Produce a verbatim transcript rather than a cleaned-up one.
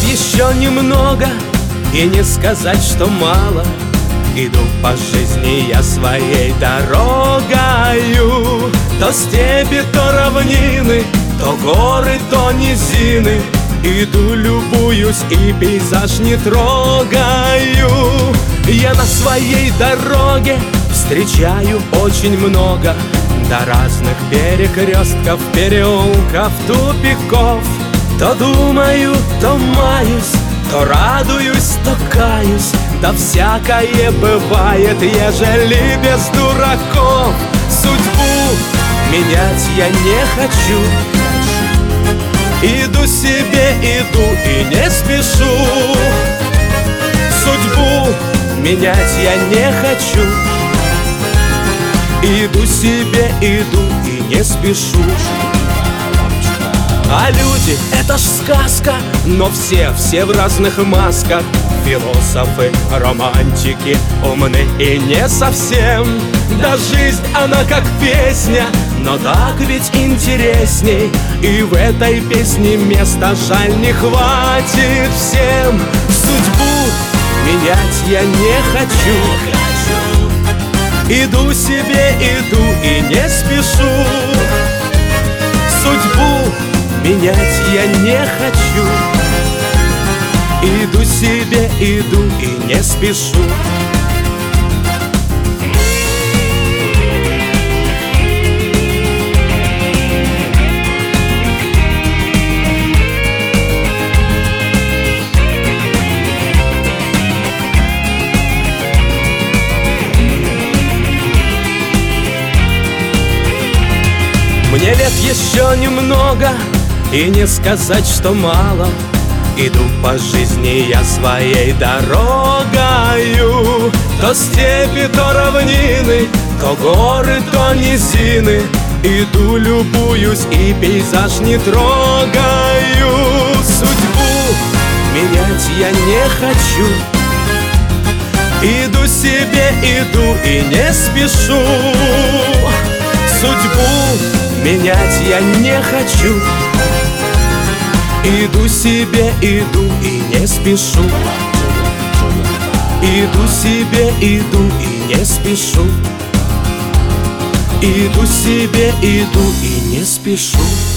еще немного, и не сказать, что мало. Иду по жизни я своей дорогою. То степи, то равнины, то горы, то низины. Иду, любуюсь и пейзаж не трогаю. Я на своей дороге встречаю очень много до разных перекрестков, переулков, тупиков. То думаю, то маюсь, то радуюсь, то каюсь. Да всякое бывает, ежели без дураков. Судьбу менять я не хочу. Иду себе, иду и не спешу. Судьбу менять я не хочу. Иду себе, иду и не спешу. А люди — это ж сказка, но все, все в разных масках. Философы, романтики, умны и не совсем. Да жизнь, она как песня, но так ведь интересней. И в этой песне места, жаль, не хватит всем. Судьбу менять я не хочу. Иду себе, иду и не спешу. Судьбу менять я не хочу. Иду себе, иду и не спешу. Мне лет еще немного, и не сказать, что мало. Иду по жизни я своей дорогою. То степи, то равнины, то горы, то низины. Иду, любуюсь и пейзаж не трогаю. Судьбу менять я не хочу. Иду себе, иду и не спешу. Судьбу менять я не хочу. Иду себе, иду и не спешу. Иду себе, иду и не спешу. Иду себе, иду и не спешу.